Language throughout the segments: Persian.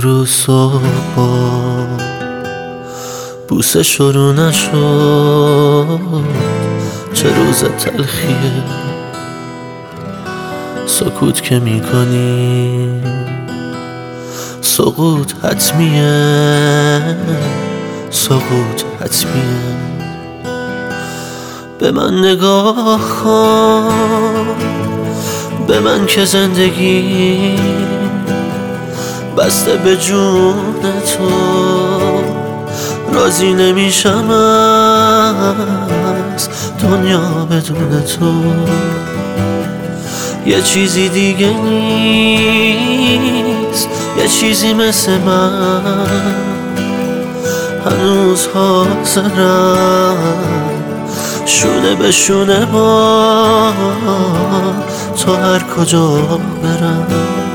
امروز صبح بوسه شروع نشد، چه روز تلخیه. سکوت که میکنی سقوط حتمیه، سقوط حتمیه. به من نگاه کن، به من که زندگی بسته به جون تو، راضی نمیشم از دنیا بدون تو. یه چیزی دیگه نیست، یه چیزی مثل من هنوز حاضرم شونه به شونه با تو هر کجا برم.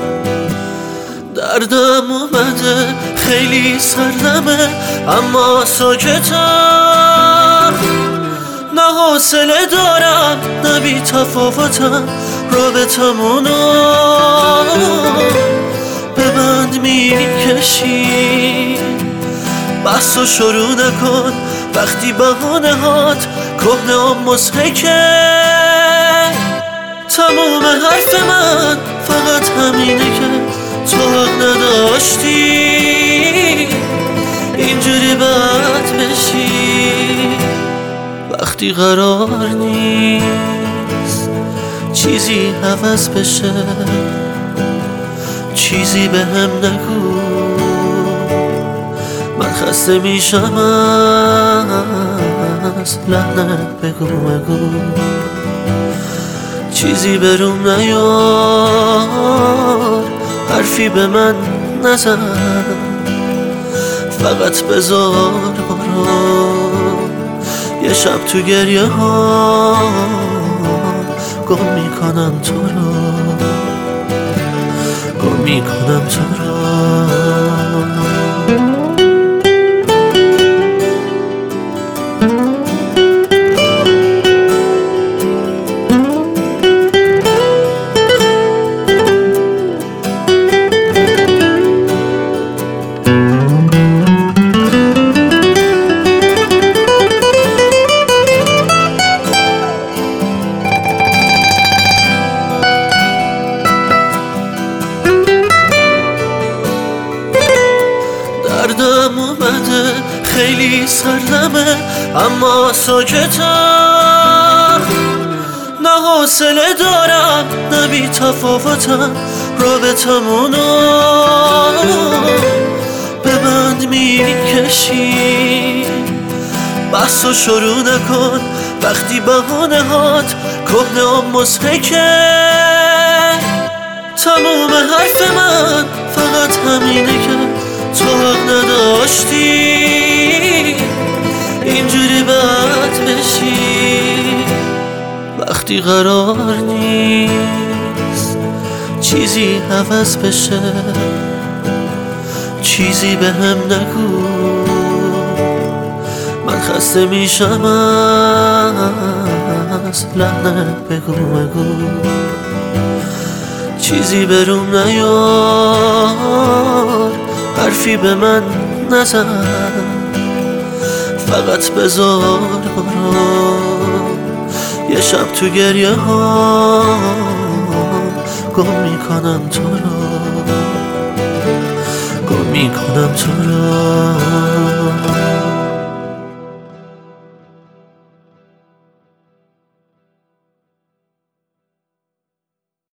دردم اومده خیلی سردمه اما ساکتم، نه حوصله دارم نه بی تفاوتم، رابطمونو به بند میکشی. بحثو شروع نکن وقتی بهانه هات کهنه و مضحکه. تموم حرف من فقط همینه که تو حق نداشتی اینجوری بد بشی. وقتی قرار نیست چیزی عوض بشه، چیزی به هم نگو، من خسته میشم از لعنت بگو بگو. چیزی بروم نیار، حرفی به من نزن، فقط بذار برام یه شب تو گریه ها گم میکنم تو رو، گم میکنم تو رو. دردم اومده خیلی سردمه اما ساکتم، نه حوصله دارم نه بی تفاوتم، رابطمونو به بند میکشی. بحثو شروع نکن وقتی بهانه هات کهنه و مضحکه. تموم حرف من فقط همینه که تو حق نداشتی اینجوری بد بشی. وقتی قرار نیست چیزی عوض بشه، چیزی به هم نگو، من خسته میشم از لعنت بگو بگو. چیزی بروم نیار، حرفی به من نزن، فقط بذار برام یه شب تو گریه ها گم میکنم تو رو، گم میکنم تو رو.